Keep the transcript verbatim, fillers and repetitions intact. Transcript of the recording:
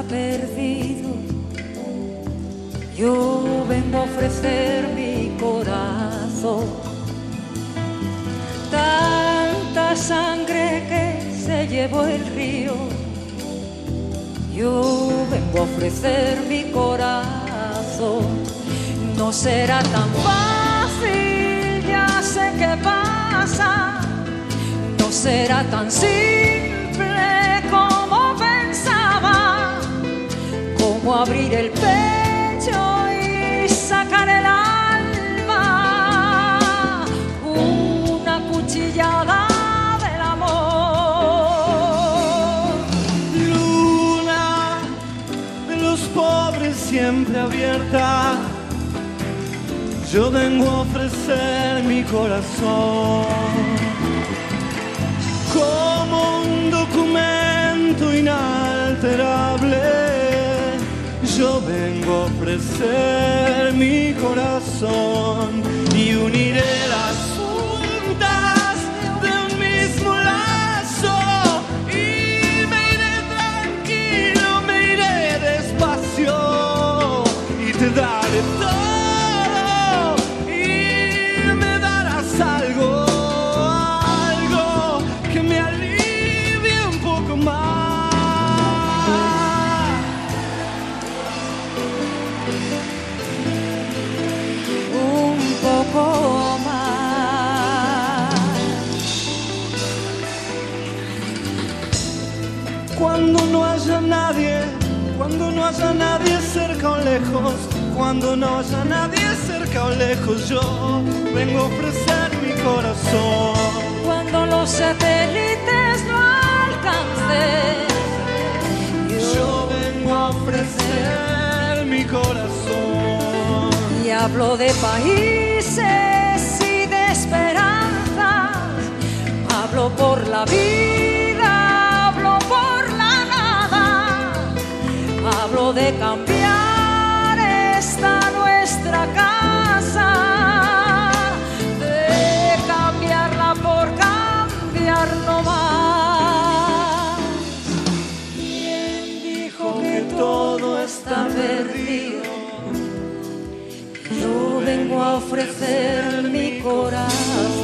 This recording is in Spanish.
perdido, yo vengo a ofrecer mi corazón. Tanta sangre que se llevó el río, yo vengo a ofrecer mi corazón. No será tan fácil, ya sé qué pasa, no será tan simple como pensaba, como abrir el pecho y sacar el alma, una cuchillada del amor. Luna de los pobres siempre abierta, yo vengo a ofrecer mi corazón como un documento inalterable. Yo vengo a ofrecer mi corazón y uniré las puntas de un mismo lazo y me iré tranquilo, me iré despacio y te daré todo. Algo, algo que me alivie un poco más. Un poco más. Cuando no haya nadie, cuando no haya nadie cerca o lejos, cuando no haya nadie cerca o lejos, yo vengo a ofrecer mi corazón. Cuando los satélites no alcancen, yo, yo vengo a ofrecer mi corazón. Y hablo de países y de esperanzas, hablo por la vida, hablo por la nada, hablo de cambiar esta nuestra casa, de cambiarla por cambiar no más. ¿Quién dijo que todo está perdido? Yo vengo a ofrecer mi corazón.